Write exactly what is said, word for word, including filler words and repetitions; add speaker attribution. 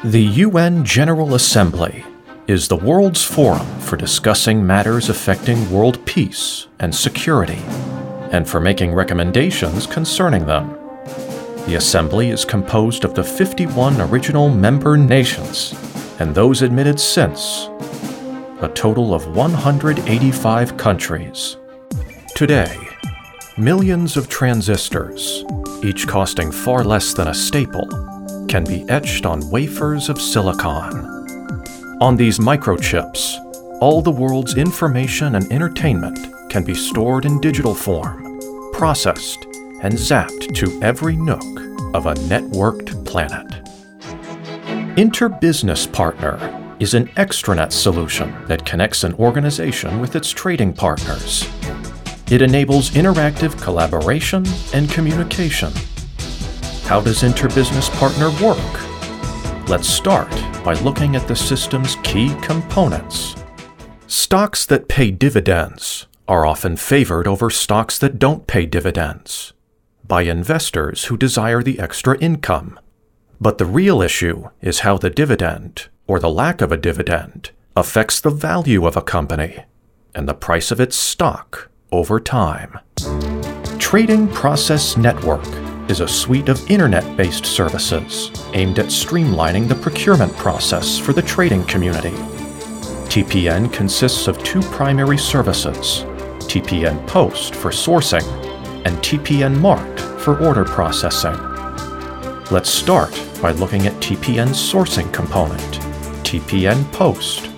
Speaker 1: The U N General Assembly is the world's forum for discussing matters affecting world peace and security, and for making recommendations concerning them. The Assembly is composed of the fifty-one original member nations and those admitted since, a total of one hundred eighty-five countries. Today, millions of transistors, each costing far less than a staple, can be etched on wafers of silicon. On these microchips, all the world's information and entertainment can be stored in digital form, processed, and zapped to every nook of a networked planet. Interbusiness Partner is an extranet solution that connects an organization with its trading partners. It enables interactive collaboration and communication. How does Interbusiness Partner work? Let's start by looking at the system's key components. Stocks that pay dividends are often favored over stocks that don't pay dividends by investors who desire the extra income. But the real issue is how the dividend, or the lack of a dividend, affects the value of a company and the price of its stock over time. Trading Process Network is a suite of internet-based services aimed at streamlining the procurement process for the trading community. T P N consists of two primary services, T P N Post for sourcing and T P N Mart for order processing. Let's start by looking at T P N's sourcing component, T P N Post.